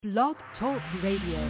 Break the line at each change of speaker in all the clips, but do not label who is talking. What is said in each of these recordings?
Blog Talk Radio.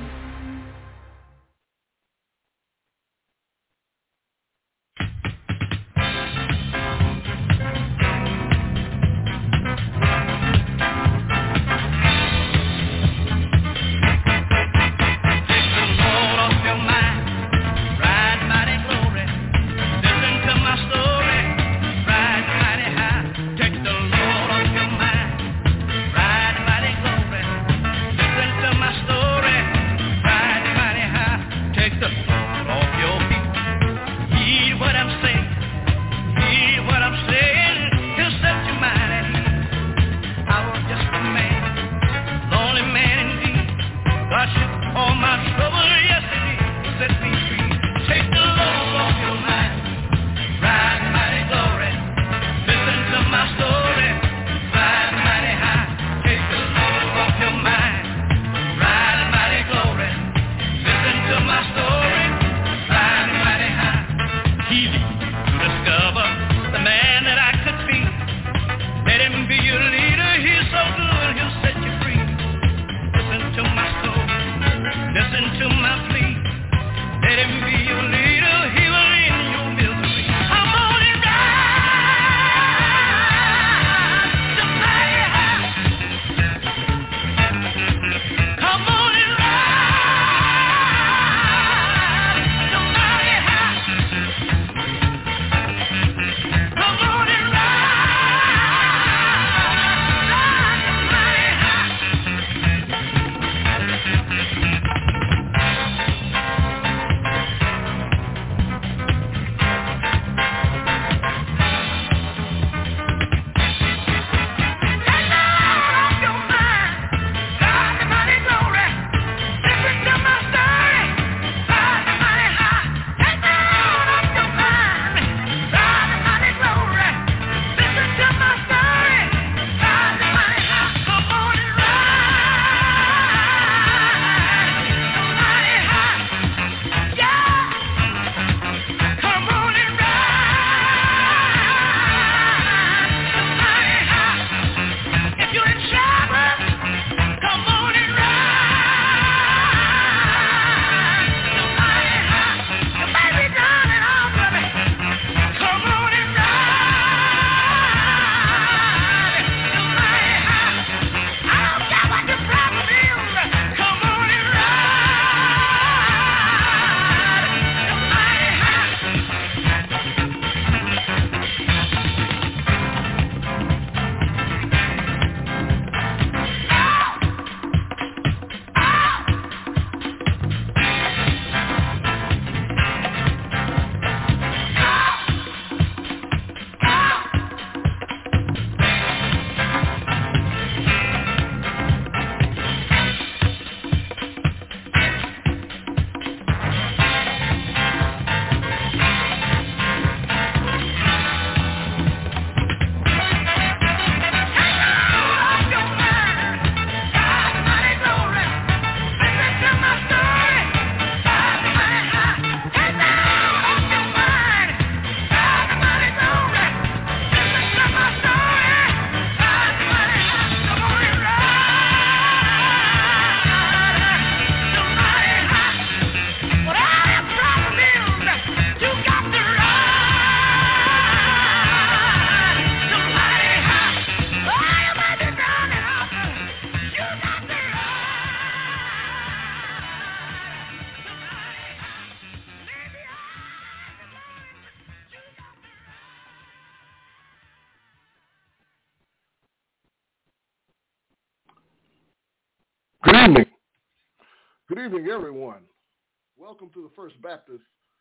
Good evening, everyone. Welcome to the First Baptist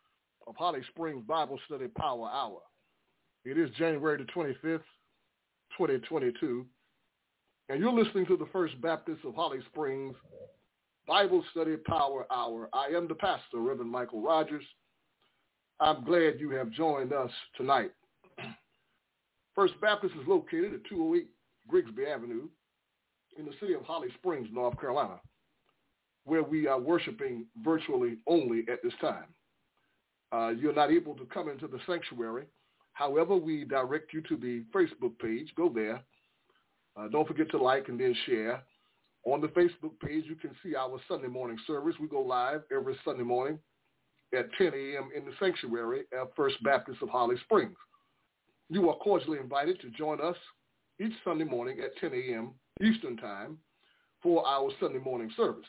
of Holly Springs Bible Study Power Hour. It is January the 25th, 2022, and you're listening to the First Baptist of Holly Springs Bible Study Power Hour. I am the pastor, Reverend Michael Rogers. I'm glad you have joined us tonight. First Baptist is located at 208 Grigsby Avenue in the city of Holly Springs, North Carolina, where we are worshiping virtually only at this time. You're not able to come into the sanctuary. However, we direct you to the Facebook page. Go there. Don't forget to like and then share. On the Facebook page, you can see our Sunday morning service. We go live every Sunday morning at 10 a.m. in the sanctuary at First Baptist of Holly Springs. You are cordially invited to join us each Sunday morning at 10 a.m. Eastern Time for our Sunday morning service.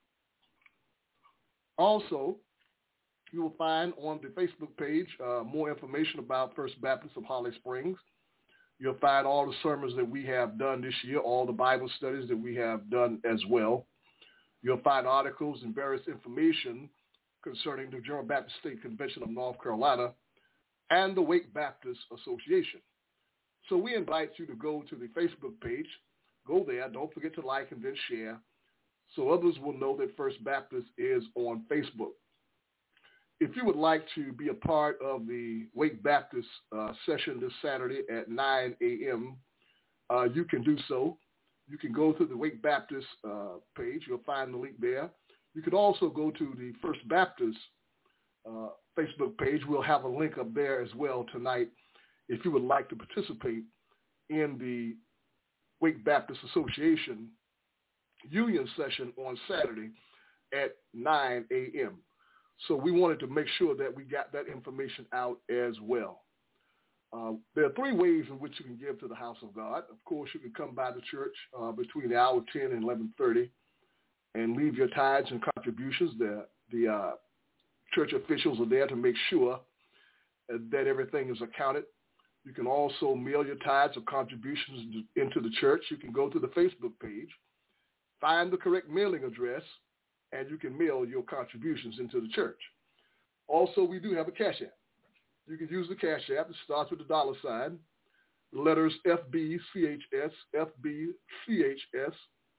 Also, you will find on the Facebook page more information about First Baptist of Holly Springs. You'll find all the sermons that we have done this year, all the Bible studies that we have done as well. You'll find articles and various information concerning the General Baptist State Convention of North Carolina and the Wake Baptist Association. So we invite you to go to the Facebook page. Go there. Don't forget to like and then share so others will know that First Baptist is on Facebook. If you would like to be a part of the Wake Baptist session this Saturday at 9 a.m., you can do so. You can go to the Wake Baptist page. You'll find the link there. You could also go to the First Baptist Facebook page. We'll have a link up there as well tonight if you would like to participate in the Wake Baptist Association Union session on Saturday at 9 a.m. So we wanted to make sure that we got that information out as well. There are three ways in which you can give to the house of God. Of course, you can come by the church between the hour 10 and 11:30 and leave your tithes and contributions. The church officials are there to make sure that everything is accounted. You can also mail your tithes or contributions into the church. You can go to the Facebook page, find the correct mailing address, and you can mail your contributions into the church. Also, we do have a Cash App. You can use the Cash App. It starts with the $, the letters FBCHS, FBCHS.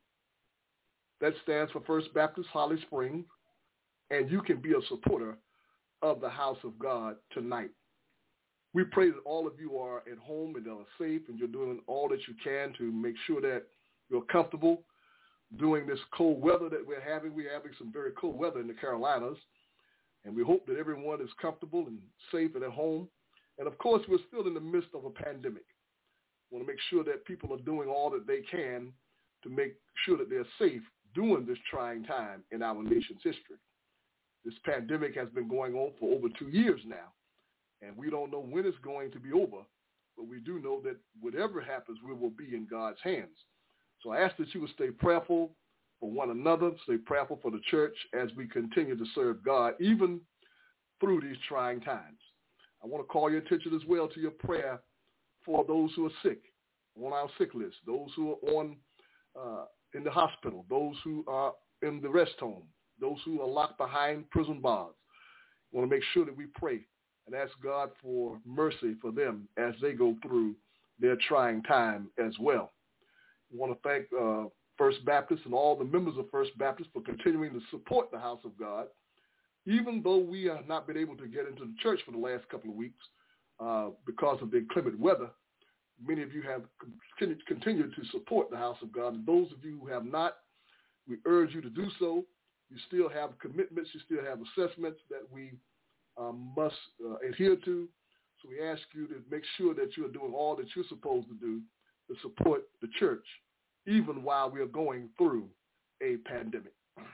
That stands for First Baptist Holly Springs, and you can be a supporter of the house of God tonight. We pray that all of you are at home and are safe and you're doing all that you can to make sure that you're comfortable during this cold weather that we're having. We're having some very cold weather in the Carolinas, and we hope that everyone is comfortable and safe and at home. And, of course, we're still in the midst of a pandemic. We want to make sure that people are doing all that they can to make sure that they're safe during this trying time in our nation's history. This pandemic has been going on for over 2 years now, and we don't know when it's going to be over, but we do know that whatever happens, we will be in God's hands. So I ask that you would stay prayerful for one another, stay prayerful for the church as we continue to serve God, even through these trying times. I want to call your attention as well to your prayer for those who are sick, on our sick list, those who are on in the hospital, those who are in the rest home, those who are locked behind prison bars. We want to make sure that we pray and ask God for mercy for them as they go through their trying time as well. We want to thank First Baptist and all the members of First Baptist for continuing to support the house of God, even though we have not been able to get into the church for the last couple of weeks because of the inclement weather. Many of you have continued to support the house of God. And those of you who have not, we urge you to do so. You still have commitments. You still have assessments that we must adhere to. So we ask you to make sure that you're doing all that you're supposed to do to support the church, even while we are going through a pandemic.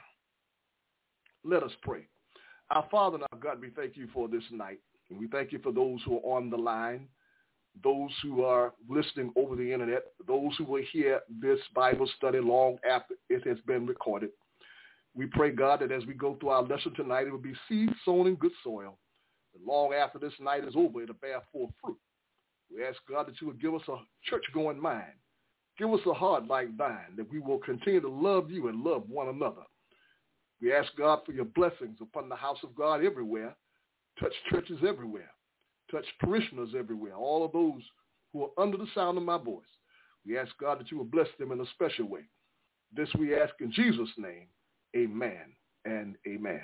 Let us pray. Our Father and our God, we thank you for this night. And we thank you for those who are on the line, those who are listening over the internet, those who will hear this Bible study long after it has been recorded. We pray, God, that as we go through our lesson tonight, it will be seed sown in good soil. And long after this night is over, it'll bear forth fruit. We ask, God, that you will give us a church-going mind. Give us a heart like thine, that we will continue to love you and love one another. We ask, God, for your blessings upon the house of God everywhere. Touch churches everywhere. Touch parishioners everywhere, all of those who are under the sound of my voice. We ask, God, that you will bless them in a special way. This we ask in Jesus' name. Amen and amen.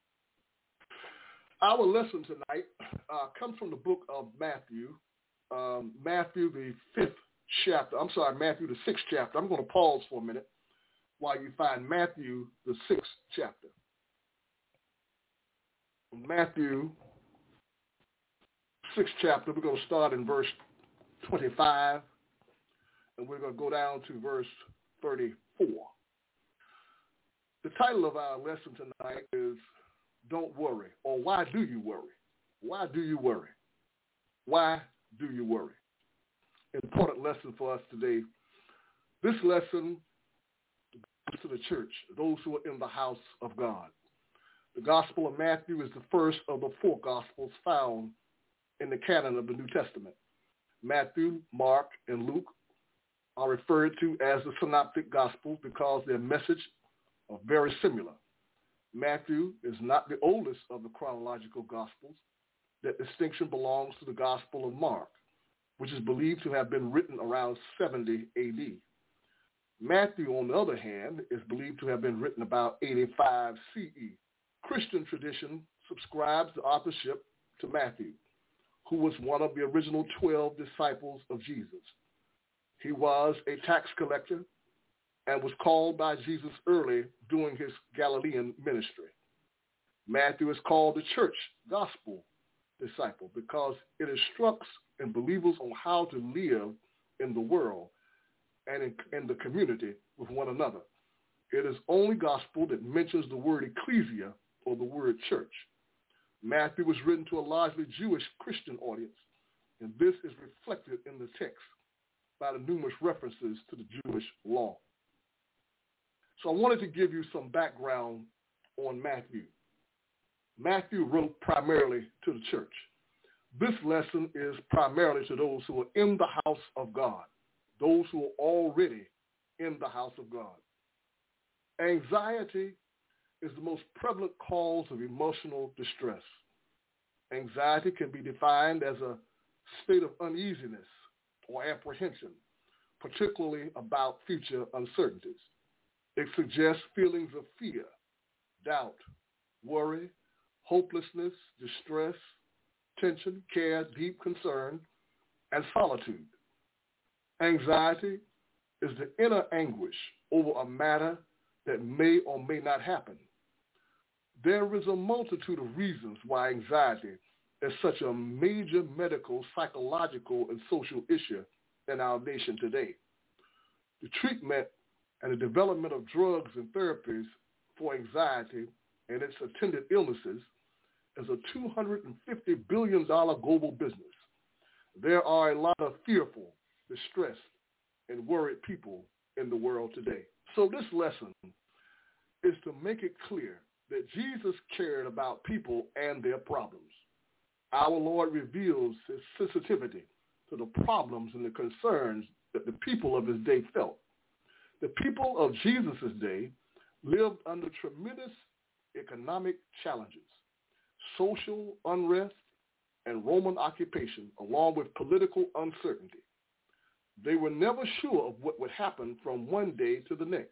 Our lesson tonight comes from the book of Matthew, Matthew the 6th chapter. I'm going to pause for a minute while you find Matthew the 6th chapter. Matthew 6th chapter, we're going to start in verse 25, and we're going to go down to verse 34. The title of our lesson tonight is Don't Worry, or Why Do You Worry? Why do you worry? Why do you worry? Important lesson for us today. This lesson goes to the church, those who are in the house of God. The Gospel of Matthew is the first of the four Gospels found in the canon of the New Testament. Matthew, Mark, and Luke are referred to as the Synoptic Gospels because their message are very similar. Matthew is not the oldest of the chronological Gospels. That distinction belongs to the Gospel of Mark, which is believed to have been written around 70 AD. Matthew, on the other hand, is believed to have been written about 85 CE. Christian tradition subscribes the authorship to Matthew, who was one of the original 12 disciples of Jesus. He was a tax collector and was called by Jesus early during his Galilean ministry. Matthew is called the church gospel disciple because it instructs believers on how to live in the world and in the community with one another. It is only gospel that mentions the word ecclesia or the word church. Matthew was written to a largely Jewish Christian audience, and this is reflected in the text by the numerous references to the Jewish law. So I wanted to give you some background on Matthew. Matthew wrote primarily to the church. This lesson is primarily to those who are in the house of God, those who are already in the house of God. Anxiety is the most prevalent cause of emotional distress. Anxiety can be defined as a state of uneasiness or apprehension, particularly about future uncertainties. It suggests feelings of fear, doubt, worry, hopelessness, distress, tension, care, deep concern, and solitude. Anxiety is the inner anguish over a matter that may or may not happen. There is a multitude of reasons why anxiety is such a major medical, psychological, and social issue in our nation today. The treatment and the development of drugs and therapies for anxiety and its attendant illnesses is a $250 billion global business. There are a lot of fearful, distressed, and worried people in the world today. So this lesson is to make it clear that Jesus cared about people and their problems. Our Lord reveals his sensitivity to the problems and the concerns that the people of his day felt. The people of Jesus' day lived under tremendous economic challenges, social unrest, and Roman occupation, along with political uncertainty. They were never sure of what would happen from one day to the next.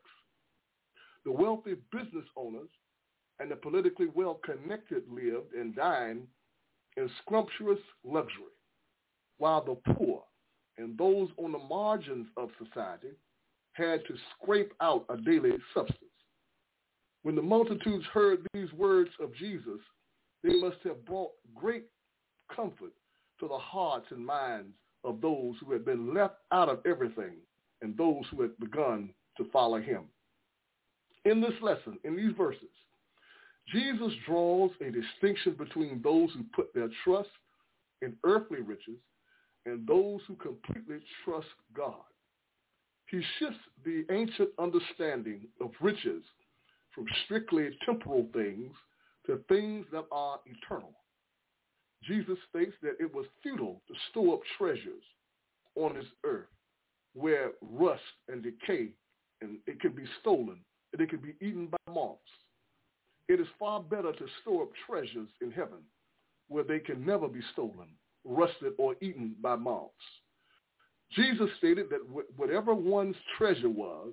The wealthy business owners and the politically well-connected lived and dined in scrumptious luxury, while the poor and those on the margins of society had to scrape out a daily substance. When the multitudes heard these words of Jesus, they must have brought great comfort to the hearts and minds of those who had been left out of everything and those who had begun to follow him. In this lesson, in these verses, Jesus draws a distinction between those who put their trust in earthly riches and those who completely trust God. He shifts the ancient understanding of riches from strictly temporal things to things that are eternal. Jesus states that it was futile to store up treasures on this earth where rust and decay, and it can be stolen, and it can be eaten by moths. It is far better to store up treasures in heaven where they can never be stolen, rusted, or eaten by moths. Jesus stated that whatever one's treasure was,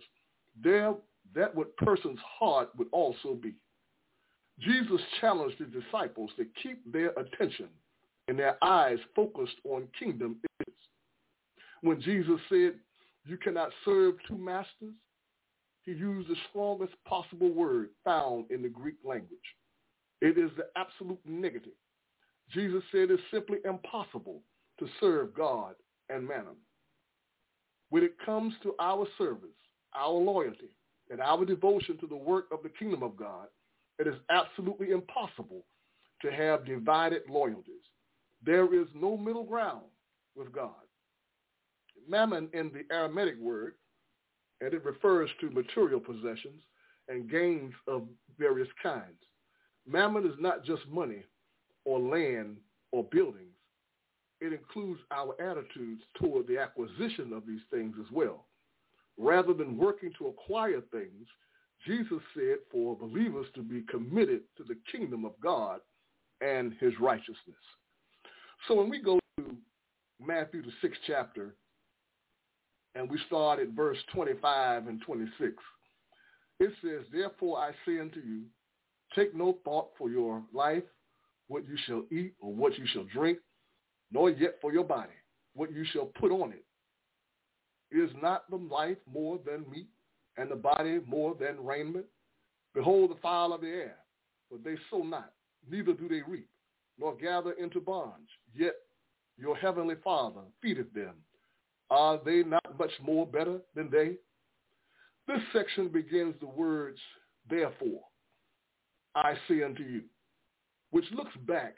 that what person's heart would also be. Jesus challenged his disciples to keep their attention and their eyes focused on kingdom issues. When Jesus said, "You cannot serve two masters," he used the strongest possible word found in the Greek language. It is the absolute negative. Jesus said it's simply impossible to serve God and mammon. When it comes to our service, our loyalty, In our devotion to the work of the kingdom of God, it is absolutely impossible to have divided loyalties. There is no middle ground with God. Mammon in the Aramaic word, and it refers to material possessions and gains of various kinds. Mammon is not just money or land or buildings. It includes our attitudes toward the acquisition of these things as well. Rather than working to acquire things, Jesus said for believers to be committed to the kingdom of God and his righteousness. So when we go to Matthew, the 6th chapter, and we start at verse 25 and 26, it says, "Therefore I say unto you, take no thought for your life, what you shall eat or what you shall drink, nor yet for your body, what you shall put on it. Is not the life more than meat, and the body more than raiment? Behold the fowl of the air, for they sow not, neither do they reap, nor gather into barns, yet your heavenly Father feedeth them. Are they not much more better than they?" This section begins the words, "Therefore, I say unto you," which looks back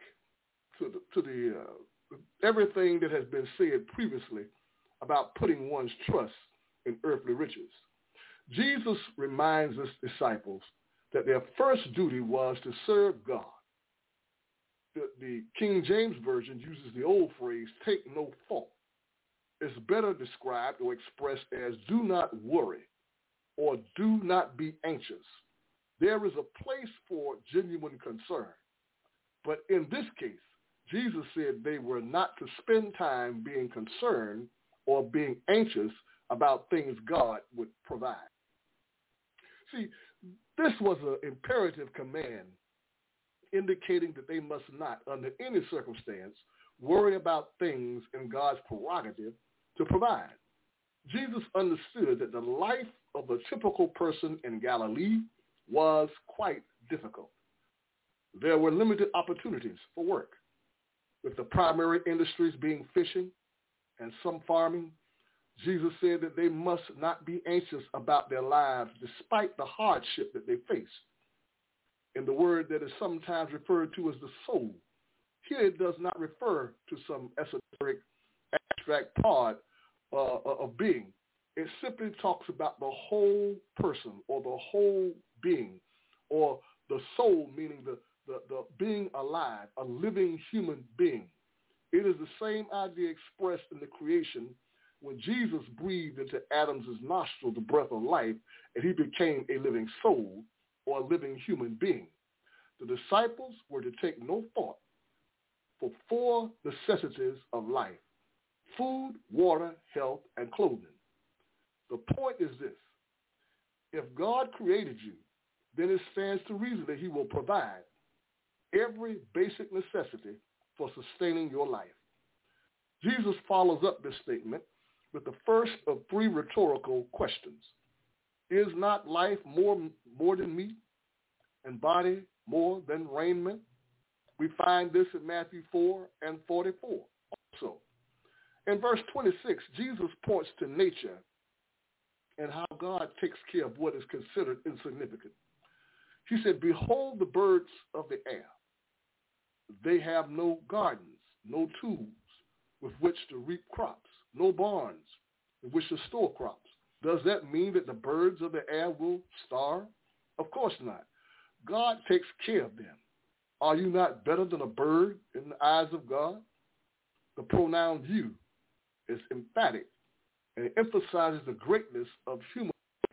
to everything that has been said previously about putting one's trust in earthly riches. Jesus reminds his disciples that their first duty was to serve God. The King James Version uses the old phrase, "take no thought." It's better described or expressed as "do not worry" or "do not be anxious." There is a place for genuine concern. But in this case, Jesus said they were not to spend time being concerned or being anxious about things God would provide. See, this was an imperative command indicating that they must not, under any circumstance, worry about things in God's prerogative to provide. Jesus understood that the life of a typical person in Galilee was quite difficult. There were limited opportunities for work, with the primary industries being fishing and some farming. Jesus said that they must not be anxious about their lives despite the hardship that they faced. In the word that is sometimes referred to as the soul, here it does not refer to some esoteric, abstract part of being. It simply talks about the whole person or the whole being, or the soul, meaning the being alive, a living human being. It is the same idea expressed in the creation when Jesus breathed into Adam's nostril the breath of life, and he became a living soul or a living human being. The disciples were to take no thought for 4 necessities of life: food, water, health, and clothing. The point is this: if God created you, then it stands to reason that he will provide every basic necessity for sustaining your life. Jesus follows up this statement with the first of 3 rhetorical questions. Is not life more than meat, and body more than raiment? We find this in Matthew 4 and 44 also. In verse 26, Jesus points to nature and how God takes care of what is considered insignificant. He said, "Behold the birds of the air. They have no gardens, no tools with which to reap crops, no barns in which to store crops. Does that mean that the birds of the air will starve? Of course not. God takes care of them. Are you not better than a bird in the eyes of God?" The pronoun "you" is emphatic, and it emphasizes the greatness of human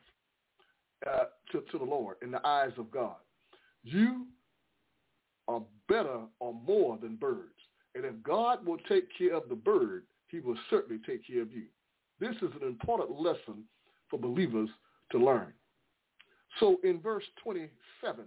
life to the Lord in the eyes of God. You are better or more than birds. And if God will take care of the bird, he will certainly take care of you. This is an important lesson for believers to learn. So in verse 27,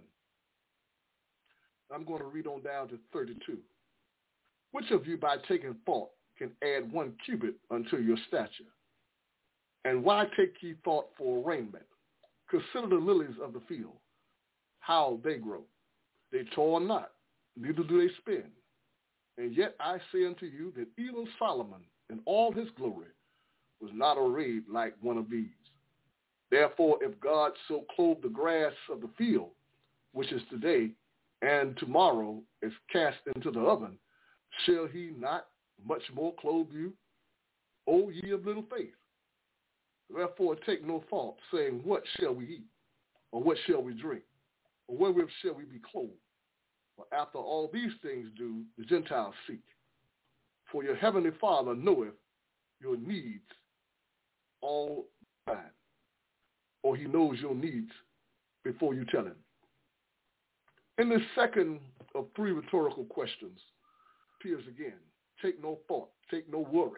I'm going to read on down to 32. "Which of you by taking thought can add 1 cubit unto your stature? And why take ye thought for raiment? Consider the lilies of the field, how they grow. They toil not, neither do they spin. And yet I say unto you that even Solomon in all his glory was not arrayed like one of these. Therefore, if God so clothe the grass of the field, which is today, and tomorrow is cast into the oven, shall he not much more clothe you, O ye of little faith? Therefore take no thought, saying, what shall we eat? Or what shall we drink? Or wherewith shall we be clothed? For after all these things do the Gentiles seek. For your heavenly Father knoweth your needs all the time. Or he knows your needs before you tell him. In this second of three rhetorical questions, appears again, take no thought, take no worry.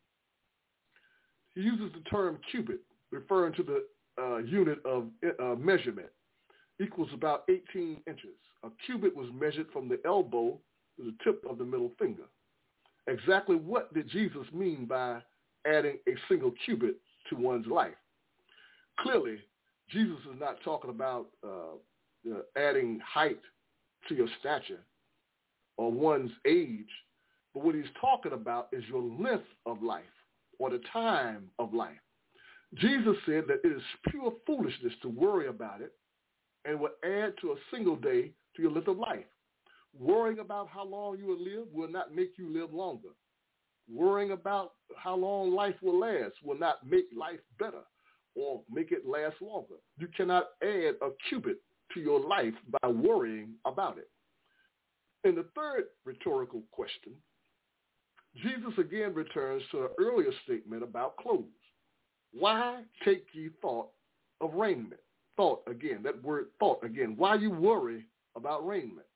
He uses the term cubit, referring to the unit of measurement, equals about 18 inches. A cubit was measured from the elbow to the tip of the middle finger. Exactly what did Jesus mean by adding a single cubit to one's life? Clearly, Jesus is not talking about adding height to your stature or one's age, but what he's talking about is your length of life or the time of life. Jesus said that it is pure foolishness to worry about it and will add to a single day to your length of life. Worrying about how long you will live will not make you live longer. Worrying about how long life will last will not make life better or make it last longer. You cannot add a cubit to your life by worrying about it. In the third rhetorical question, Jesus again returns to an earlier statement about clothes. Why take ye thought of raiment? Thought again, that word thought again. Why you worry about raiment?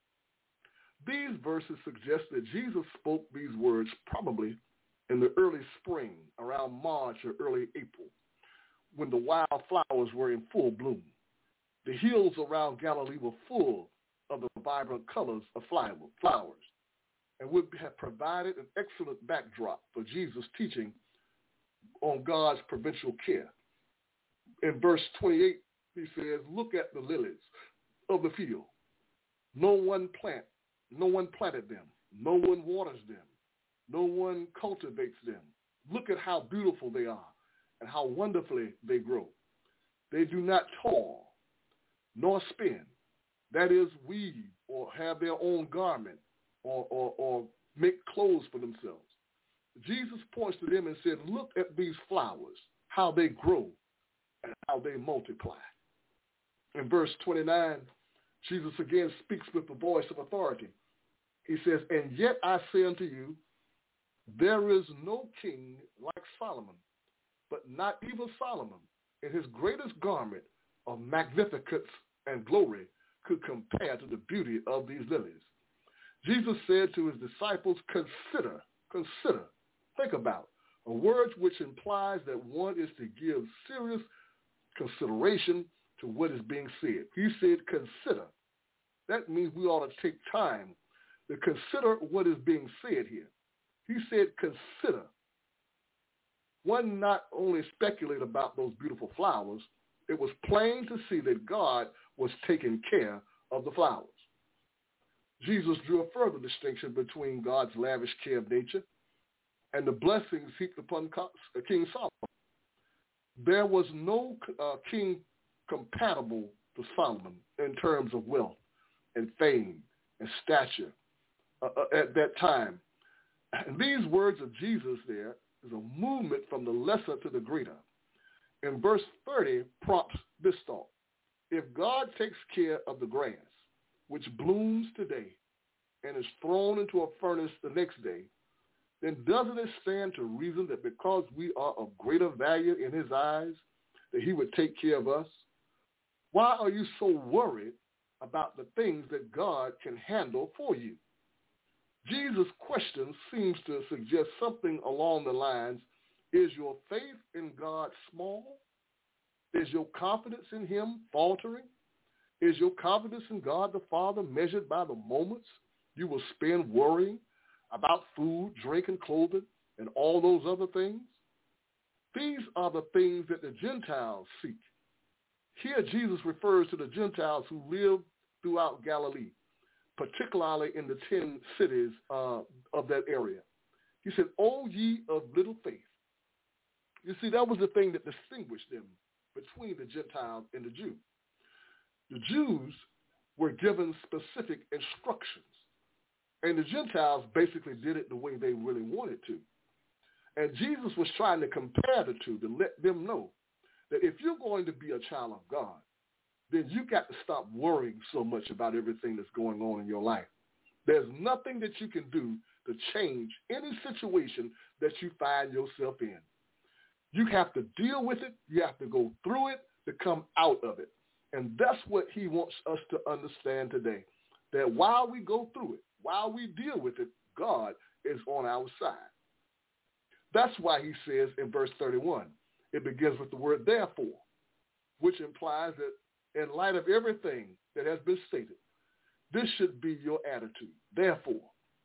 These verses suggest that Jesus spoke these words probably in the early spring, around March or early April, when the wild flowers were in full bloom. The hills around Galilee were full of the vibrant colors of flowers, and would have provided an excellent backdrop for Jesus' teaching on God's providential care. In verse 28, he says, look at the lilies of the field. No one planted them. No one waters them. No one cultivates them. Look at how beautiful they are and how wonderfully they grow. They do not toil nor spin, that is, weave or have their own garment or make clothes for themselves. Jesus points to them and said, look at these flowers, how they grow and how they multiply. In verse 29, Jesus again speaks with the voice of authority. He says, and yet I say unto you, there is no king like Solomon, but not even Solomon in his greatest garment of magnificence and glory could compare to the beauty of these lilies. Jesus said to his disciples, consider, think about, a word which implies that one is to give serious consideration to what is being said. He said, consider. That means we ought to take time to consider what is being said here. He said, consider. One not only speculate about those beautiful flowers, it was plain to see that God was taking care of the flowers. Jesus drew a further distinction between God's lavish care of nature and the blessings heaped upon King Solomon. There was no king compatible to Solomon in terms of wealth and fame and stature at that time. And these words of Jesus there is a movement from the lesser to the greater. In verse 30 prompts this thought. If God takes care of the grass, which blooms today and is thrown into a furnace the next day, then doesn't it stand to reason that because we are of greater value in his eyes, that he would take care of us? Why are you so worried about the things that God can handle for you? Jesus' question seems to suggest something along the lines, is your faith in God small? Is your confidence in him faltering? Is your confidence in God the Father measured by the moments you will spend worrying about food, drink, and clothing, and all those other things? These are the things that the Gentiles seek. Here Jesus refers to the Gentiles who live throughout Galilee, particularly in the 10 cities of that area. He said, O ye of little faith. You see, that was the thing that distinguished them between the Gentiles and the Jew. The Jews were given specific instructions, and the Gentiles basically did it the way they really wanted to. And Jesus was trying to compare the two to let them know that if you're going to be a child of God, then you got to stop worrying so much about everything that's going on in your life. There's nothing that you can do to change any situation that you find yourself in. You have to deal with it. You have to go through it to come out of it. And that's what he wants us to understand today, that while we go through it, while we deal with it, God is on our side. That's why he says in verse 31, it begins with the word therefore, which implies that in light of everything that has been stated, this should be your attitude. Therefore,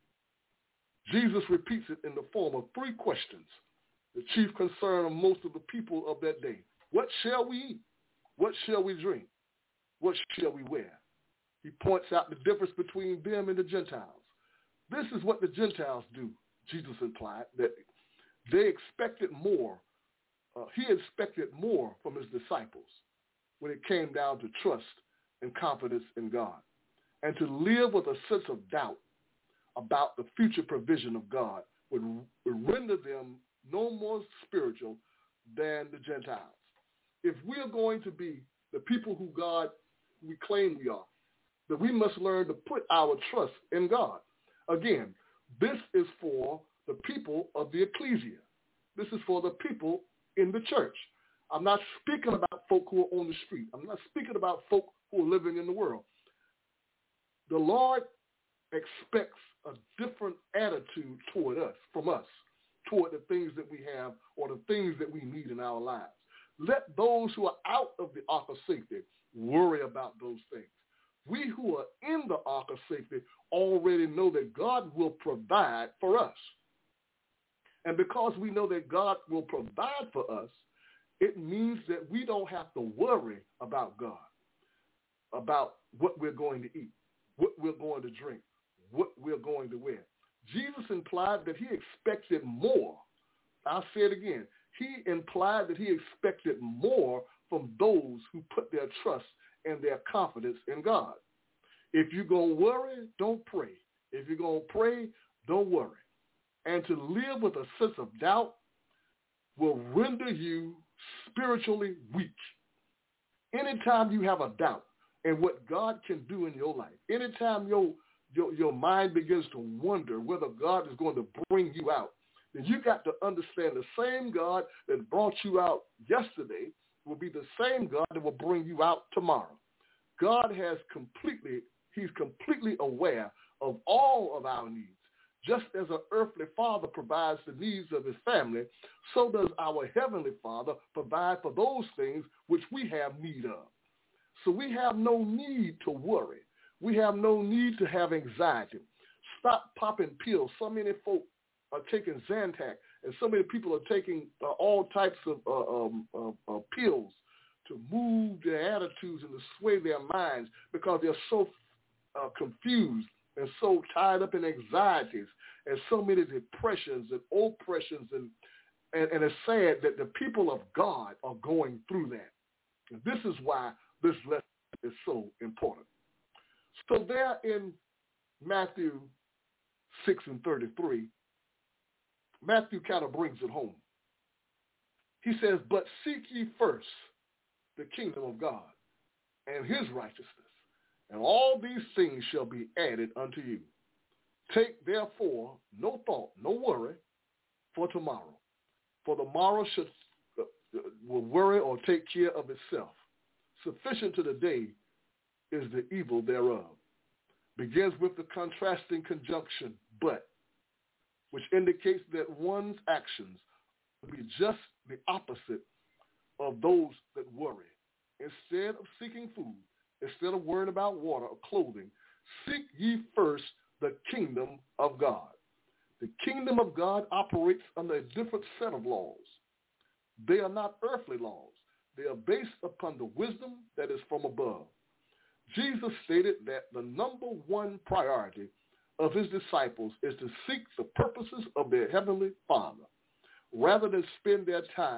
Jesus repeats it in the form of three questions, the chief concern of most of the people of that day. What shall we eat? What shall we drink? What shall we wear? He points out the difference between them and the Gentiles. This is what the Gentiles do, Jesus implied, that they expected more. He expected more from his disciples when it came down to trust and confidence in God, and to live with a sense of doubt about the future provision of God would render them no more spiritual than the Gentiles. If we are going to be the people who we claim we are, that we must learn to put our trust in God. Again, this is for the people of the ecclesia. This is for the people in the church. I'm not speaking about folk who are on the street. I'm not speaking about folk who are living in the world. The Lord expects a different attitude toward us, from us, toward the things that we have or the things that we need in our lives. Let those who are out of the ark of safety worry about those things. We who are in the ark of safety already know that God will provide for us. And because we know that God will provide for us, it means that we don't have to worry about God, about what we're going to eat, what we're going to drink, what we're going to wear. Jesus implied that he expected more. I'll say it again. He implied that he expected more from those who put their trust and their confidence in God. If you're going to worry, don't pray. If you're going to pray, don't worry. And to live with a sense of doubt will render you spiritually weak. Anytime you have a doubt in what God can do in your life, anytime your mind begins to wonder whether God is going to bring you out, then you got to understand the same God that brought you out yesterday will be the same God that will bring you out tomorrow. God he's completely aware of all of our needs. Just as an earthly father provides the needs of his family, so does our heavenly Father provide for those things which we have need of. So we have no need to worry. We have no need to have anxiety. Stop popping pills. So many folk are taking Zantac, and so many people are taking all types of pills to move their attitudes and to sway their minds because they're so confused and so tied up in anxieties and so many depressions and oppressions. And it's sad that the people of God are going through that. And this is why this lesson is so important. So there in Matthew 6:33, Matthew kind of brings it home. He says, but seek ye first the kingdom of God and his righteousness, and all these things shall be added unto you. Take therefore no thought, no worry for tomorrow, for the morrow will worry or take care of itself. Sufficient to the day is the evil thereof. Begins with the contrasting conjunction but, which indicates that one's actions will be just the opposite of those that worry. Instead of seeking food, instead of worrying about water or clothing, seek ye first the kingdom of God. The kingdom of God operates under a different set of laws. They are not earthly laws. They are based upon the wisdom that is from above. Jesus stated that the number one priority of his disciples is to seek the purposes of their heavenly Father, rather than spend their time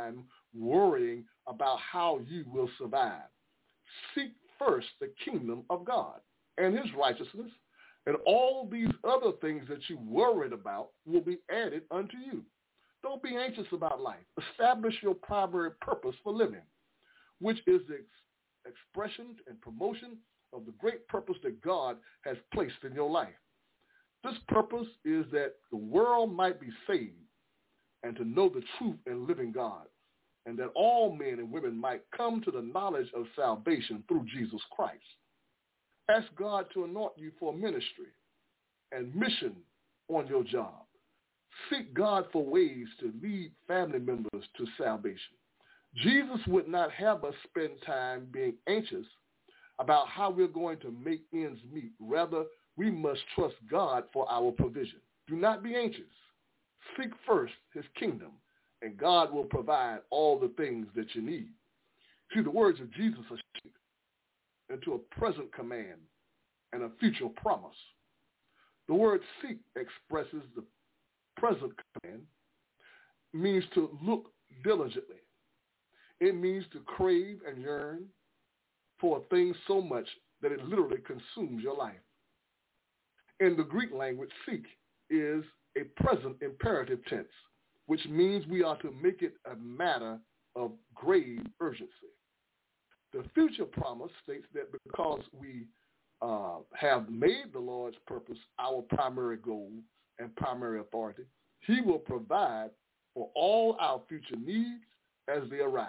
worrying about how you will survive. Seek first the kingdom of God and his righteousness, and all these other things that you worried about will be added unto you. Don't be anxious about life. Establish your primary purpose for living, which is the expression and promotion of the great purpose that God has placed in your life. This purpose is that the world might be saved and to know the truth and living God, and that all men and women might come to the knowledge of salvation through Jesus Christ. Ask God to anoint you for ministry and mission on your job. Seek God for ways to lead family members to salvation. Jesus would not have us spend time being anxious about how we're going to make ends meet. Rather, we must trust God for our provision. Do not be anxious. Seek first his kingdom, and God will provide all the things that you need. See, the words of Jesus are shaped into a present command and a future promise. The word seek expresses the present command, means to look diligently. It means to crave and yearn for a thing so much that it literally consumes your life. In the Greek language, seek is a present imperative tense, which means we are to make it a matter of grave urgency. The future promise states that because we have made the Lord's purpose our primary goal and primary authority, he will provide for all our future needs as they arise.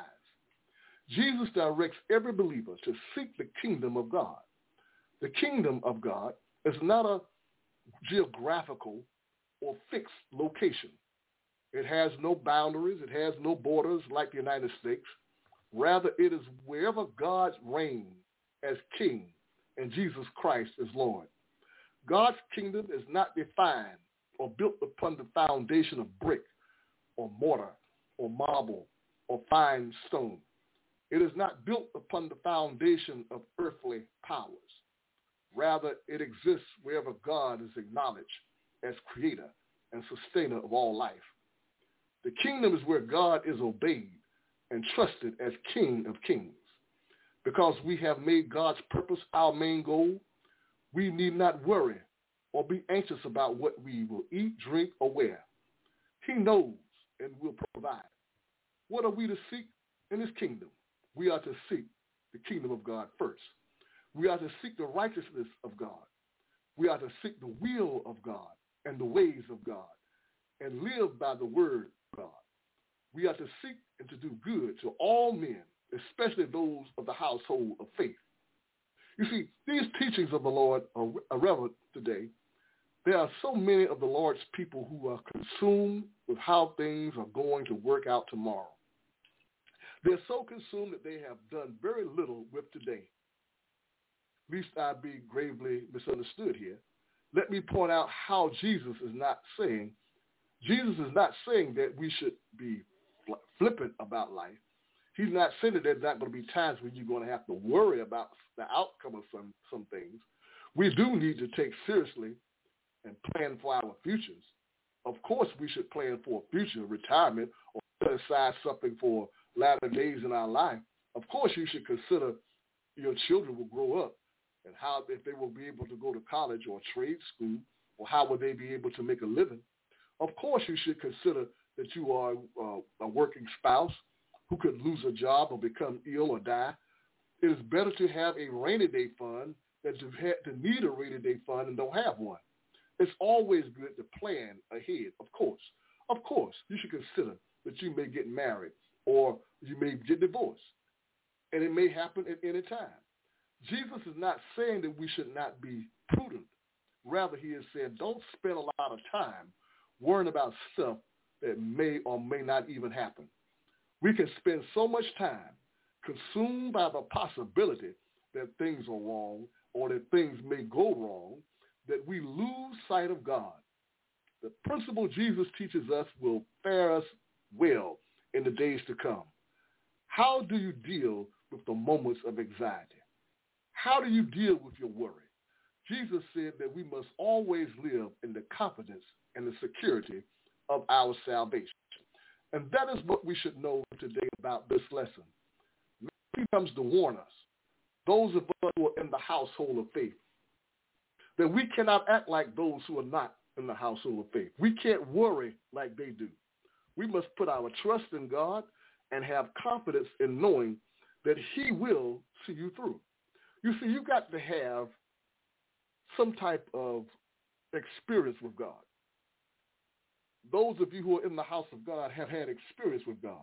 Jesus directs every believer to seek the kingdom of God. The kingdom of God is not a geographical or fixed location. It has no boundaries. It has no borders like the United States. Rather, it is wherever God reigns as king and Jesus Christ as Lord. God's kingdom is not defined or built upon the foundation of brick or mortar or marble or fine stone. It is not built upon the foundation of earthly powers. Rather, it exists wherever God is acknowledged as creator and sustainer of all life. The kingdom is where God is obeyed and trusted as King of kings. Because we have made God's purpose our main goal, we need not worry or be anxious about what we will eat, drink, or wear. He knows and will provide. What are we to seek in his kingdom? We are to seek the kingdom of God first. We are to seek the righteousness of God. We are to seek the will of God and the ways of God and live by the word of God. We are to seek and to do good to all men, especially those of the household of faith. You see, these teachings of the Lord are relevant today. There are so many of the Lord's people who are consumed with how things are going to work out tomorrow. They're so consumed that they have done very little with today. Least I be gravely misunderstood here. Let me point out how Jesus is not saying that we should be flippant about life. He's not saying that there's not going to be times when you're going to have to worry about the outcome of some things. We do need to take seriously and plan for our futures. Of course, we should plan for a future retirement or set aside something for latter days in our life. Of course, you should consider your children will grow up and how if they will be able to go to college or trade school, or how will they be able to make a living. Of course, you should consider that you are a working spouse who could lose a job or become ill or die. It is better to have a rainy day fund than to need a rainy day fund and don't have one. It's always good to plan ahead, of course. Of course, you should consider that you may get married or you may get divorced, and it may happen at any time. Jesus is not saying that we should not be prudent. Rather, he is saying don't spend a lot of time worrying about stuff that may or may not even happen. We can spend so much time consumed by the possibility that things are wrong or that things may go wrong that we lose sight of God. The principle Jesus teaches us will fare us well in the days to come. How do you deal with the moments of anxiety? How do you deal with your worry? Jesus said that we must always live in the confidence and the security of our salvation. And that is what we should know today about this lesson. He comes to warn us, those of us who are in the household of faith, that we cannot act like those who are not in the household of faith. We can't worry like they do. We must put our trust in God and have confidence in knowing that he will see you through. You see, you've got to have some type of experience with God. Those of you who are in the house of God have had experience with God.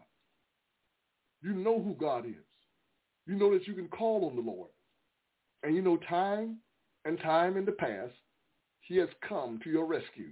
You know who God is. You know that you can call on the Lord. And you know time and time in the past, he has come to your rescue.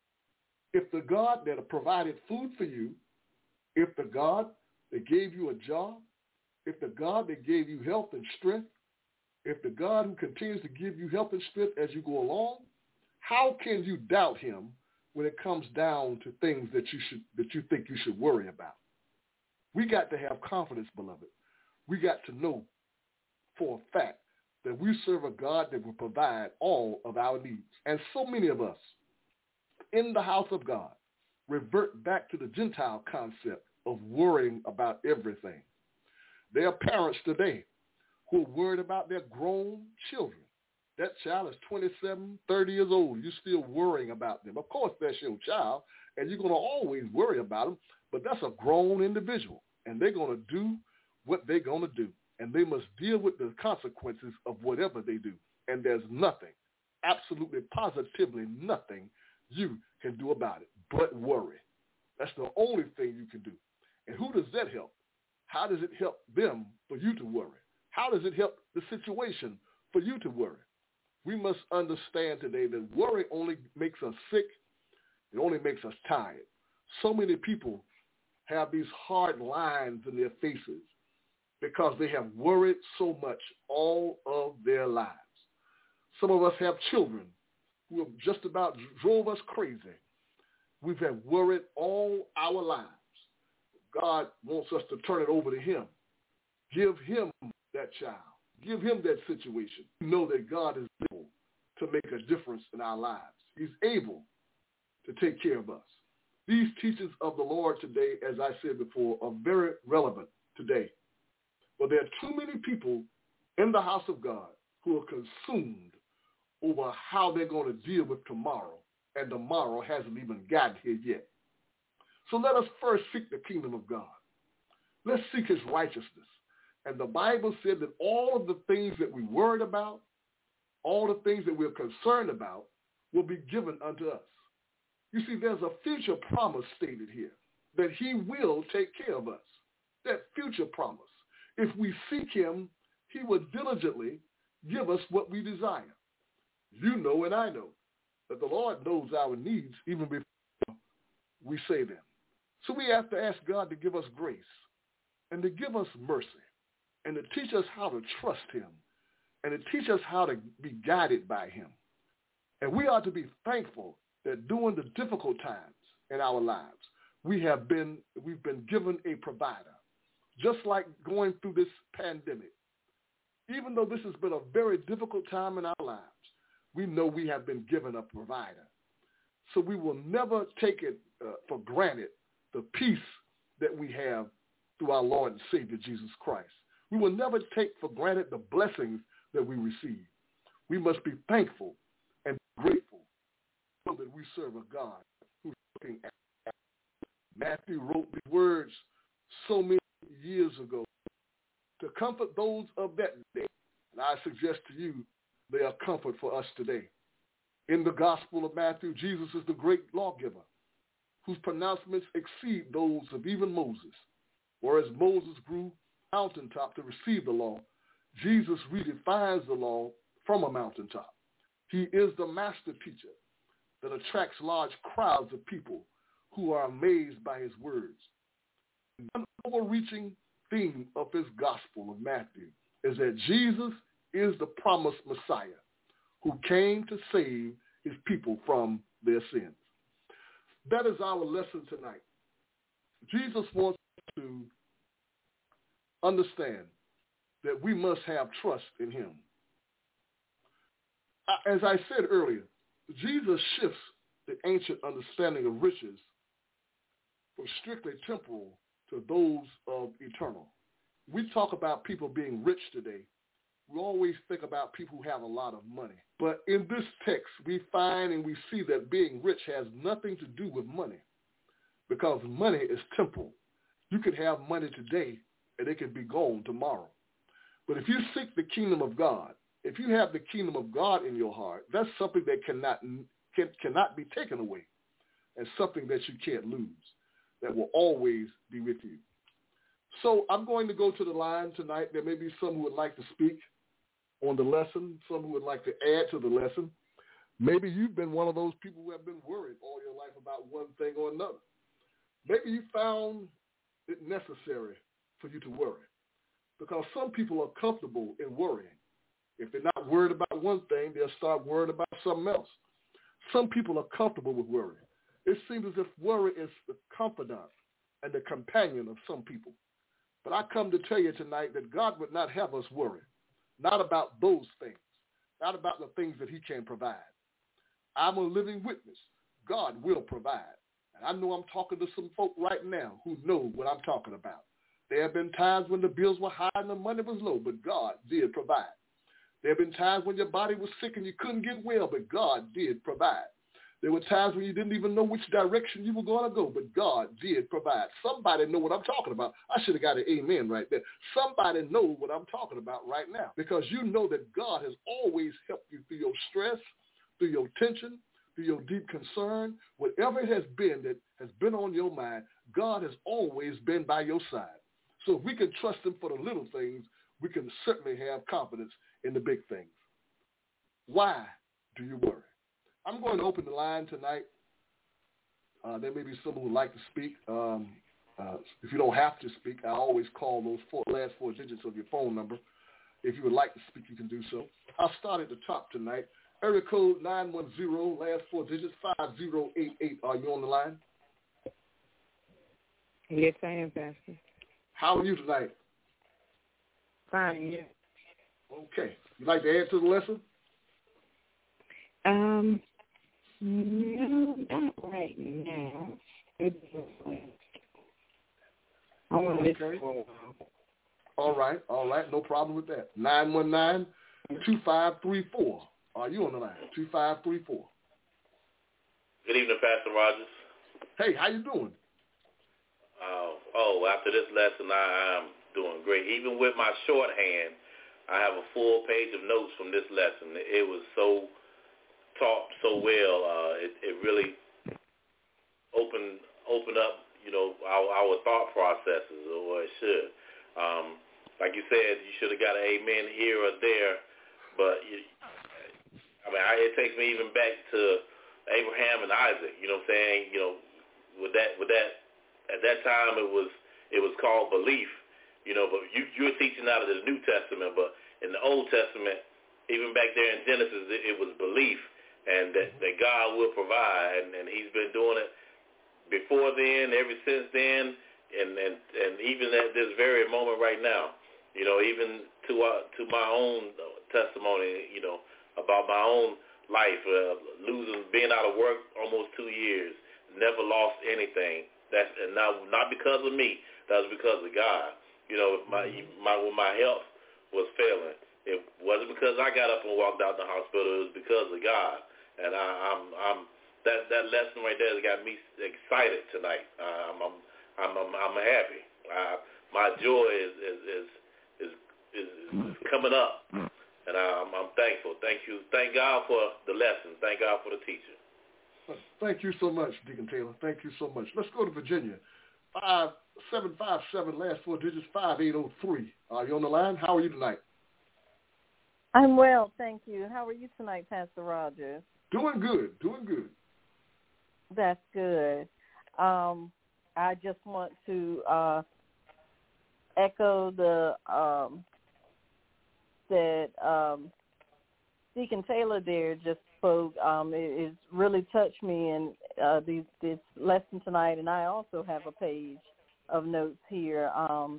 If the God that provided food for you, if the God that gave you a job, if the God that gave you health and strength, if the God who continues to give you health and strength as you go along, how can you doubt him when it comes down to things that you think you should worry about? We got to have confidence, beloved. We got to know for a fact that we serve a God that will provide all of our needs. And so many of us in the house of God revert back to the Gentile concept of worrying about everything. There are parents today who are worried about their grown children. That child is 27, 30 years old. You're still worrying about them. Of course, that's your child, and you're going to always worry about them, but that's a grown individual, and they're going to do what they're going to do, and they must deal with the consequences of whatever they do, and there's nothing, absolutely positively nothing you can do about it but worry. That's the only thing you can do. And who does that help? How does it help them for you to worry? How does it help the situation for you to worry? We must understand today that worry only makes us sick. It only makes us tired. So many people have these hard lines in their faces because they have worried so much all of their lives. Some of us have children who have just about drove us crazy. We've had worried all our lives. God wants us to turn it over to him. Give him that child. Give him that situation. We know that God is able to make a difference in our lives. He's able to take care of us. These teachings of the Lord today, as I said before, are very relevant today. But there are too many people in the house of God who are consumed over how they're going to deal with tomorrow, and tomorrow hasn't even gotten here yet. So let us first seek the kingdom of God. Let's seek his righteousness. And the Bible said that all of the things that we worried about, all the things that we're concerned about, will be given unto us. You see, there's a future promise stated here, that he will take care of us. That future promise. If we seek him, he will diligently give us what we desire. You know and I know that the Lord knows our needs even before we say them. So we have to ask God to give us grace and to give us mercy and to teach us how to trust him and to teach us how to be guided by him. And we are to be thankful that during the difficult times in our lives, we've been given a provider. Just like going through this pandemic, even though this has been a very difficult time in our lives, we know we have been given a provider. So we will never take it for granted, the peace that we have through our Lord and Savior, Jesus Christ. We will never take for granted the blessings that we receive. We must be thankful and grateful so that we serve a God who's looking at us. Matthew wrote these words so many years ago to comfort those of that day. And I suggest to you they are comfort for us today. In the Gospel of Matthew, Jesus is the great lawgiver whose pronouncements exceed those of even Moses. Whereas Moses grew mountaintop to receive the law, Jesus redefines the law from a mountaintop. He is the master teacher that attracts large crowds of people who are amazed by his words. One overreaching theme of his Gospel of Matthew is that Jesus is the promised Messiah who came to save his people from their sins. That is our lesson tonight. Jesus wants us to understand that we must have trust in him. As I said earlier, Jesus shifts the ancient understanding of riches from strictly temporal to those of eternal. We talk about people being rich today. We always think about people who have a lot of money. But in this text, we find and we see that being rich has nothing to do with money, because money is temporal. You could have money today and it can be gone tomorrow. But if you seek the kingdom of God, if you have the kingdom of God in your heart, that's something that cannot be taken away, and something that you can't lose, that will always be with you. So I'm going to go to the line tonight. There may be some who would like to speak on the lesson, some who would like to add to the lesson. Maybe you've been one of those people who have been worried all your life about one thing or another. Maybe you found it necessary for you to worry, because some people are comfortable in worrying. If they're not worried about one thing, they'll start worrying about something else. Some people are comfortable with worrying. It seems as if worry is the confidant and the companion of some people. But I come to tell you tonight that God would not have us worry, not about those things, not about the things that he can provide. I'm a living witness. God will provide. And I know I'm talking to some folk right now who know what I'm talking about. There have been times when the bills were high and the money was low, but God did provide. There have been times when your body was sick and you couldn't get well, but God did provide. There were times when you didn't even know which direction you were going to go, but God did provide. Somebody know what I'm talking about. I should have got an amen right there. Somebody know what I'm talking about right now, because you know that God has always helped you through your stress, through your tension, through your deep concern. Whatever it has been that has been on your mind, God has always been by your side. So if we can trust him for the little things, we can certainly have confidence in the big things. Why do you worry? I'm going to open the line tonight. There may be someone who would like to speak. If you don't have to speak, I always call those last four digits of your phone number. If you would like to speak, you can do so. I'll start at the top tonight. Area code 910, last four digits, 5088. Are you on the line?
Yes, I am, Pastor.
How are you tonight?
Fine, yeah.
Okay. You'd like to add to the lesson?
No, not right now. I want to listen for a while.
All right. No problem with that. 919-2534. Are you on the line? 2534.
Good evening, Pastor Rogers.
Hey, how you doing?
After this lesson, I'm doing great. Even with my shorthand, I have a full page of notes from this lesson. It was so taught so well. It really opened up, our thought processes, or it should. Like you said, you should have got an amen here or there, but it takes me even back to Abraham and Isaac. You know what I'm saying? With that, at that time it was called belief. But you're teaching out of the New Testament, but in the Old Testament, even back there in Genesis, it was belief, and that God will provide, and he's been doing it before then, ever since then, and even at this very moment right now. Even to my own testimony, about my own life, being out of work almost 2 years, never lost anything. That's not because of me. That was because of God. When my health was failing, it wasn't because I got up and walked out the hospital. It was because of God. And I'm that lesson right there has got me excited tonight. I'm happy. My joy is coming up, and I'm thankful. Thank you. Thank God for the lesson. Thank God for the teacher.
Thank you so much, Deacon Taylor. Thank you so much. Let's go to Virginia. 5757, last four digits, 5803. Are you on the line? How are you tonight?
I'm well, thank you. How are you tonight, Pastor Rogers?
Doing good.
That's good. I just want to echo that Deacon Taylor there just spoke. It really touched me in this lesson tonight, and I also have a page of notes here.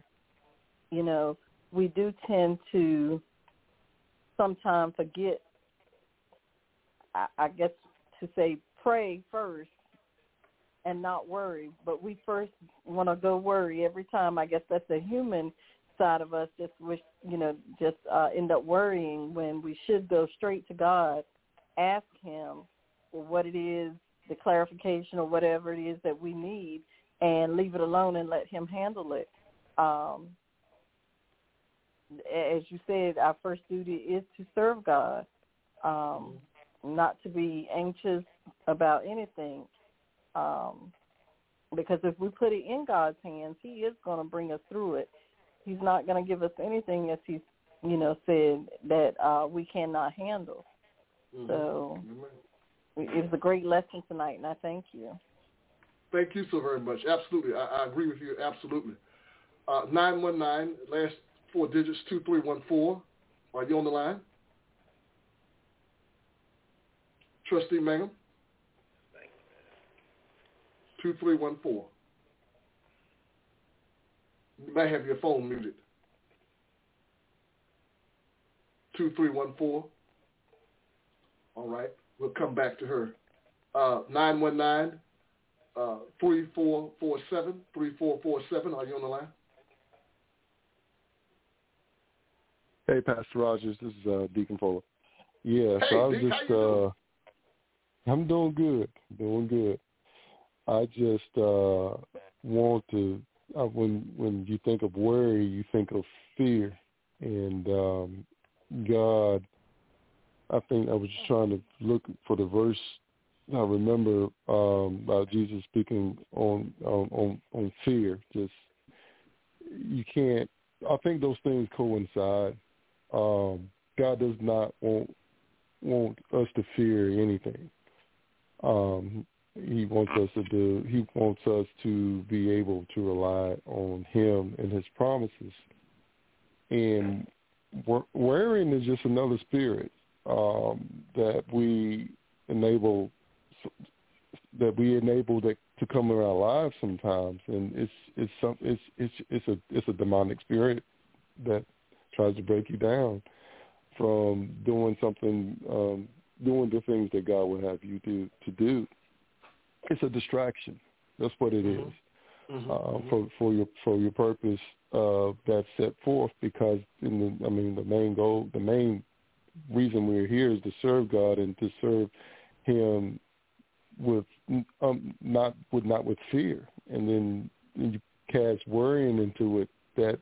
We do tend to sometimes forget, I guess, to say pray first and not worry. But we first want to go worry every time. I guess that's the human side of us, just end up worrying when we should go straight to God, ask him for what it is, the clarification or whatever it is that we need, and leave it alone and let him handle it. As you said, our first duty is to serve God, not to be anxious about anything. Because if we put it in God's hands, he is going to bring us through it. He's not going to give us anything, as he, said, that we cannot handle. Mm-hmm. So it was a great lesson tonight, and I thank you.
Thank you so very much. Absolutely. I agree with you. Absolutely. 919, last 4 digits, 2314. Are you on the line? Trustee Mangum? 2314. You might have your phone muted. 2314. All right. We'll come back to her. 919 3447. 3447. Are you on the line?
Hey, Pastor Rogers. This is Deacon Fuller. Yeah,
hey,
so I was
Deacon,
just, I'm doing good. I just want to, when you think of worry, you think of fear. And God, I think I was just trying to look for the verse. I remember about Jesus speaking on fear. Just, you can't, I think those things coincide. God does not want us to fear anything. He wants us to be able to rely on him and his promises. And worrying is just another spirit that we enable to come in our lives sometimes, and it's a demonic spirit that tries to break you down from doing something, doing the things that God would have you to do. It's a distraction. That's what it is. For your purpose that's set forth. Because the main goal, the main reason we're here is to serve God and to serve Him with not with fear. And then you cast worrying into it, that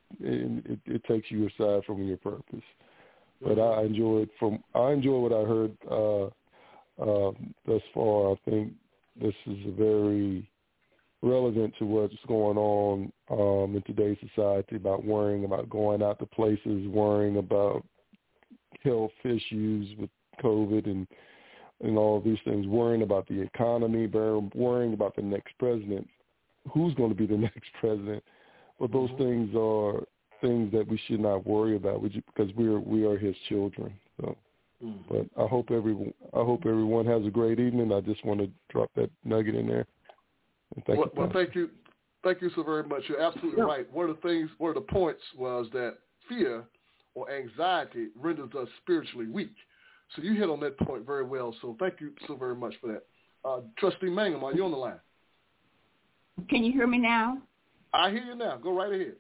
it takes you aside from your purpose. But I enjoy what I heard thus far. I think this is very relevant to what's going on in today's society, about worrying about going out to places, worrying about health issues with COVID and all of these things, worrying about the economy, worrying about the next president, who's going to be the next president. But those things are things that we should not worry about, because we are his children. So. But I hope everyone has a great evening. I just want to drop that nugget in there. Thank you so very much. You're absolutely right. One of the points was that fear or anxiety renders us spiritually weak. So you hit on that point very well. So thank you so very much for that. Trustee Mangum, are you on the line?
Can you hear me now?
I hear you now. Go right ahead.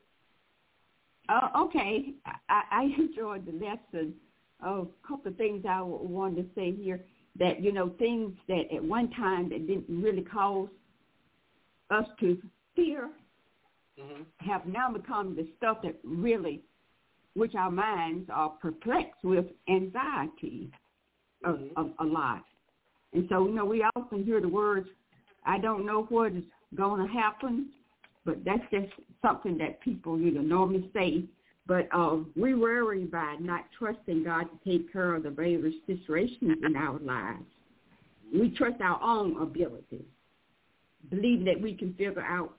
Okay. I enjoyed the lesson. A couple of things I wanted to say here, that, things that at one time that didn't really cause us to fear have now become the stuff that really, which our minds are perplexed with anxiety a lot. And so, we often hear the words, I don't know what is going to happen, but that's just something that people, normally say. But we worry by not trusting God to take care of the various situations in our lives. We trust our own abilities, believe that we can figure out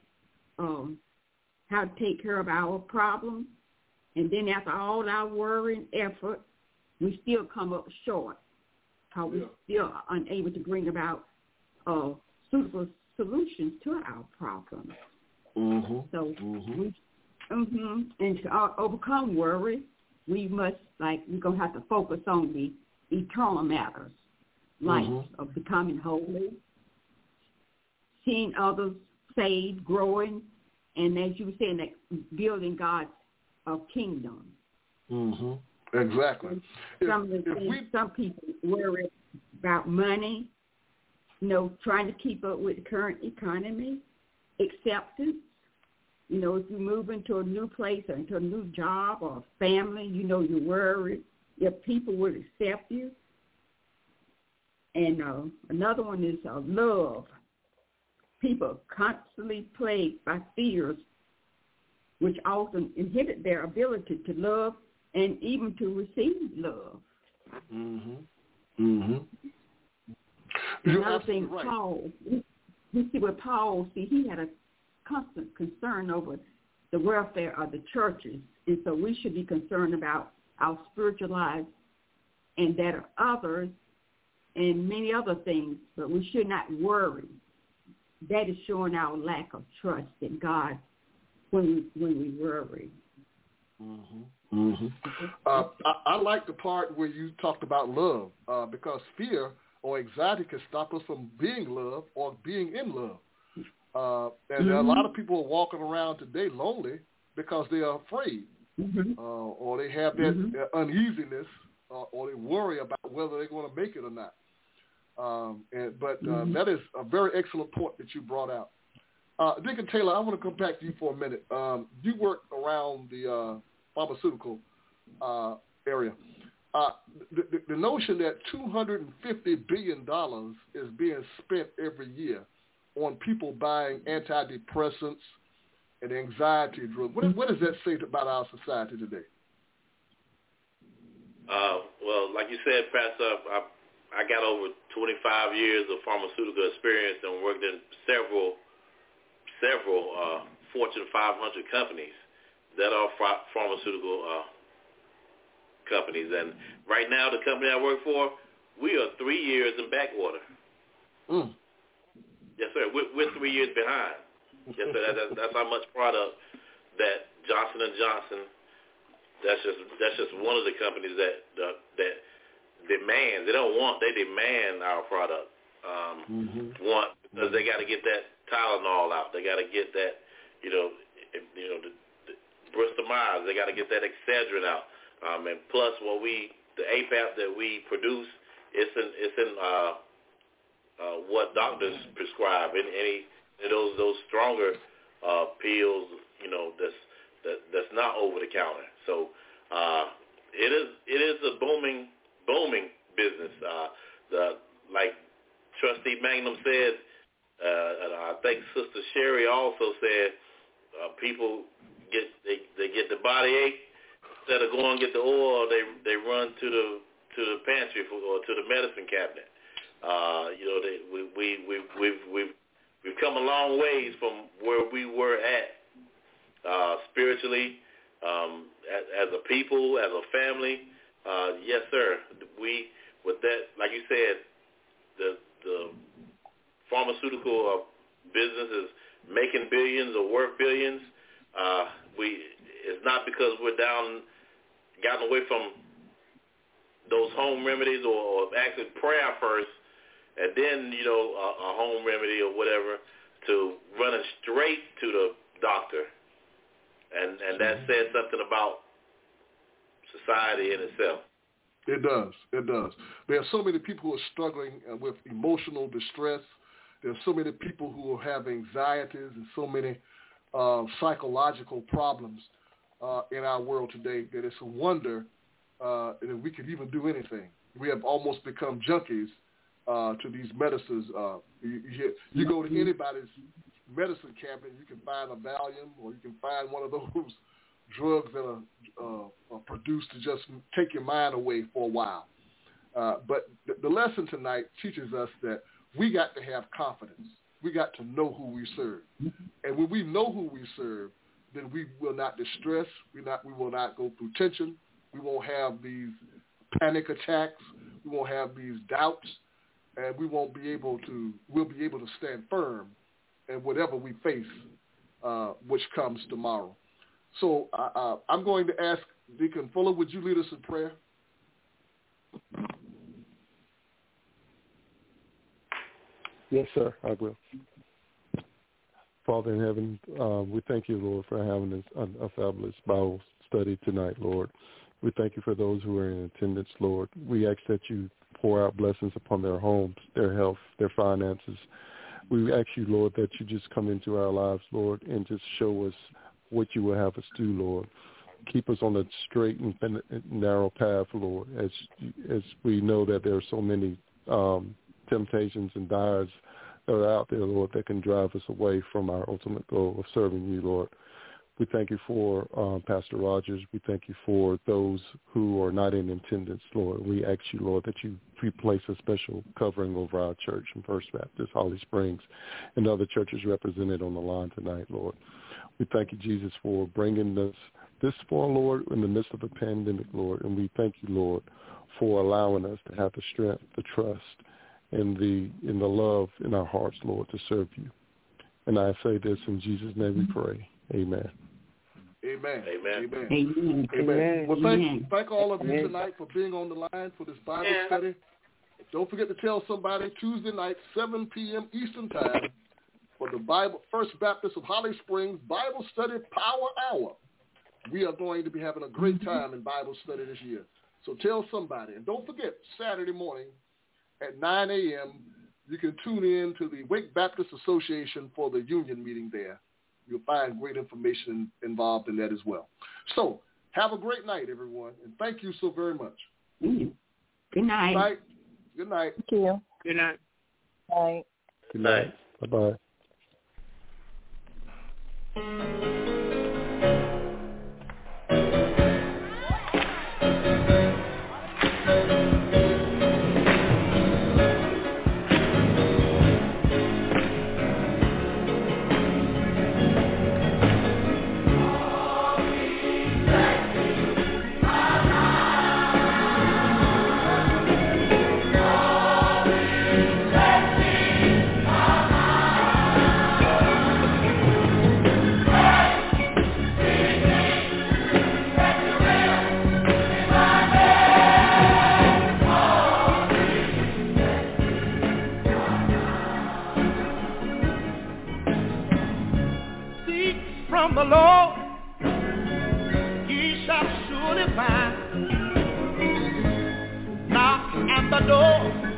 how to take care of our problems. And then after all our worry and effort, we still come up short, because we're still unable to bring about suitable solutions to our problems. So and to overcome worry, we're going to have to focus on the eternal matters, like of becoming holy, seeing others saved, growing, and as you were saying, that building God's kingdom.
Mm-hmm. Exactly.
Some people worry about money, trying to keep up with the current economy, acceptance. If you move into a new place or into a new job or family, you're worried if people will accept you. And another one is love. People are constantly plagued by fears, which often inhibit their ability to love and even to receive love.
Mm-hmm. Mm-hmm.
Another thing,
right.
Paul, we see what Paul, he had a constant concern over the welfare of the churches, and so we should be concerned about our spiritual lives and that of others and many other things, but we should not worry. That is showing our lack of trust in God when we worry.
Mm-hmm. Mm-hmm. I like the part where you talked about love because fear or anxiety can stop us from being loved or being in love. And there are a lot of people walking around today lonely because they are afraid or they have that uneasiness or they worry about whether they're going to make it or not. But that is a very excellent point that you brought out. Deacon Taylor, I want to come back to you for a minute. You work around the pharmaceutical area. The notion that $250 billion is being spent every year on people buying antidepressants and anxiety drugs. What does that say about our society today?
Well, like you said, Pastor, I got over 25 years of pharmaceutical experience and worked in several Fortune 500 companies that are pharmaceutical companies. And right now, the company I work for, we are 3 years in back order.
Mm.
Yes, sir. We're 3 years behind. Yes, sir. That's how much product that Johnson & Johnson. That's just one of the companies that demand. They don't want. They demand our product. Want because they got to get that Tylenol out. They got to get that. The Bristol Myers. They got to get that Excedrin out. And plus, the APAP that we produce, it's in what doctors prescribe. Any those stronger pills, that's not over the counter. So it is a booming business. Like Trustee Magnum said, and I think Sister Sherry also said, people get the body ache. Instead of going and get the oil, they run to the pantry or to the medicine cabinet. We've come a long ways from where we were at spiritually, as a people, as a family. Yes, sir. With that, like you said, the pharmaceutical business is making billions or worth billions. It's not because we're gotten away from those home remedies or actually prayer first, and then, a home remedy or whatever, to running straight to the doctor. And that says something about society in itself.
It does. It does. There are so many people who are struggling with emotional distress. There are so many people who have anxieties and so many psychological problems in our world today that it's a wonder that we could even do anything. We have almost become junkies to these medicines. You go to anybody's medicine cabinet, you can find a Valium or you can find one of those drugs that are produced to just take your mind away for a while. But the lesson tonight teaches us that we got to have confidence. We got to know who we serve. And when we know who we serve, then we will not distress. We will not go through tension. We won't have these panic attacks. We won't have these doubts. And we'll be able to stand firm in whatever we face, which comes tomorrow. So I'm going to ask Deacon Fuller, would you lead us in prayer?
Yes, sir, I will. Father in heaven, we thank you, Lord, for having a fabulous Bible study tonight, Lord. We thank you for those who are in attendance, Lord. We ask that you pour out blessings upon their homes, their health, their finances. We ask you, Lord, that you just come into our lives, Lord, and just show us what you will have us do, Lord. Keep us on the straight and narrow path, Lord, as we know that there are so many temptations and desires that are out there, Lord, that can drive us away from our ultimate goal of serving you, Lord. We thank you for Pastor Rogers. We thank you for those who are not in attendance, Lord. We ask you, Lord, that you place a special covering over our church in First Baptist Holly Springs and other churches represented on the line tonight, Lord. We thank you, Jesus, for bringing us this far, Lord, in the midst of a pandemic, Lord. And we thank you, Lord, for allowing us to have the strength, the trust, and the love in our hearts, Lord, to serve you. And I say this in Jesus' name we pray. Amen.
Amen.
Amen.
Amen. Amen. Well, thank all of you tonight for being on the line for this Bible study. Don't forget to tell somebody Tuesday night, 7 p.m. Eastern Time, for the First Baptist of Holly Springs Bible Study Power Hour. We are going to be having a great time in Bible study this year. So tell somebody. And don't forget, Saturday morning at 9 a.m., you can tune in to the Wake Baptist Association for the union meeting there. You'll find great information involved in that as well. So have a great night, everyone, and thank you so very much.
Good night.
Good night.
Thank you.
Good night.
Bye.
Good night. Bye-bye.
From the Lord, ye shall surely find. Knock at the door.